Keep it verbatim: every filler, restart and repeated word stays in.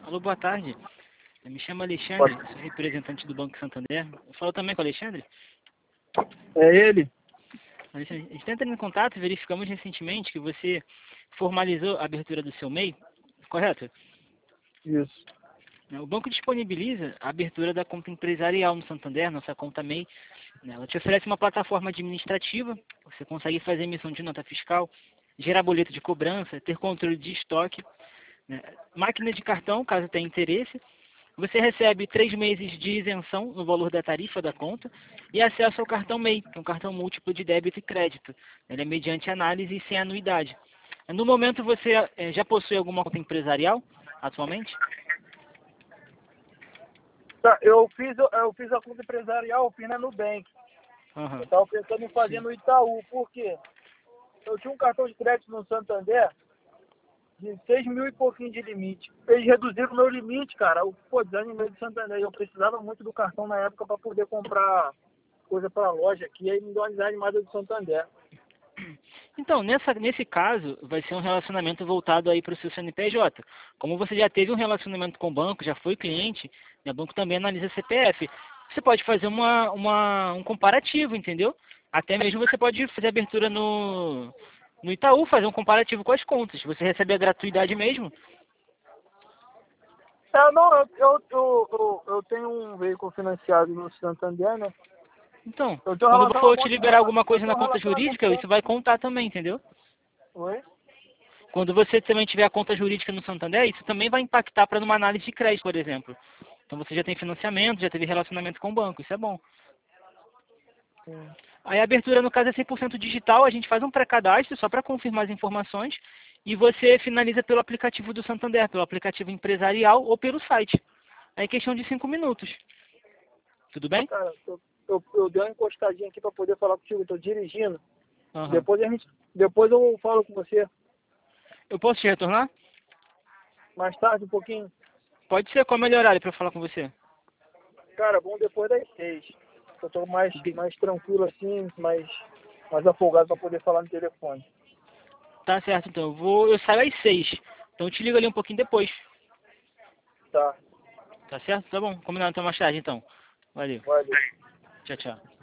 Alô, boa tarde. Eu me chamo Pode. Alexandre, sou representante do Banco Santander. Eu falo também com o Alexandre? É ele? Alexandre, a gente está entrando em contato e verificamos recentemente que você formalizou a abertura do seu M E I, correto? Isso. O banco disponibiliza a abertura da conta empresarial no Santander, nossa conta M E I. Ela te oferece uma plataforma administrativa, você consegue fazer emissão de nota fiscal, gerar boleto de cobrança, ter controle de estoque, né? Máquina de cartão, caso tenha interesse. Você recebe três meses de isenção no valor da tarifa da conta e acesso ao cartão M E I, que é um cartão múltiplo de débito e crédito. Ele é mediante análise e sem anuidade. No momento, você eh, já possui alguma conta empresarial atualmente? Tá, eu fiz, eu fiz a conta empresarial, eu fiz na Nubank. Uhum. Eu estava pensando em fazer Sim. no Itaú, por quê? Eu tinha um cartão de crédito no Santander de seis mil e pouquinho de limite. Eles reduziram o meu limite, cara. Eu, pô, desanimei do Santander. Eu precisava muito do cartão na época para poder comprar coisa para a loja aqui. Aí me deu uma desanimada do Santander. Então, nessa, nesse caso, vai ser um relacionamento voltado aí para o seu C N P J. Como você já teve um relacionamento com o banco, já foi cliente, né, o banco também analisa C P F. Você pode fazer uma, uma, um comparativo, entendeu? Até mesmo você pode fazer abertura no, no Itaú, fazer um comparativo com as contas. Você recebe a gratuidade mesmo. É, não, eu, eu, eu, eu, eu tenho um veículo financiado no Santander, né? Então, Eu tenho um quando for te relacionamento, liberar alguma eu coisa tenho na um conta relacionamento jurídica, bom. isso vai contar também, entendeu? Oi? Quando você também tiver a conta jurídica no Santander, isso também vai impactar para numa análise de crédito, por exemplo. Então você já tem financiamento, já teve relacionamento com o banco, isso é bom. Sim. Aí a abertura, no caso, é cem por cento digital, a gente faz um pré-cadastro só para confirmar as informações e você finaliza pelo aplicativo do Santander, pelo aplicativo empresarial ou pelo site. É questão de cinco minutos. Tudo bem? Cara, eu, eu, eu dei uma encostadinha aqui para poder falar contigo, eu tô dirigindo. Uhum. Depois a gente, depois eu falo com você Eu posso te retornar? mais tarde um pouquinho. Pode ser, qual é o melhor horário para falar com você? Cara, bom depois das seis. Eu tô mais, mais tranquilo assim, mais, mais afogado para poder falar no telefone. Tá certo, então. Eu, vou, eu saio às seis. Então eu te ligo ali um pouquinho depois. Tá, Tá certo? Tá bom. Combinado, então mais tarde, então. Valeu. valeu. Tchau, tchau.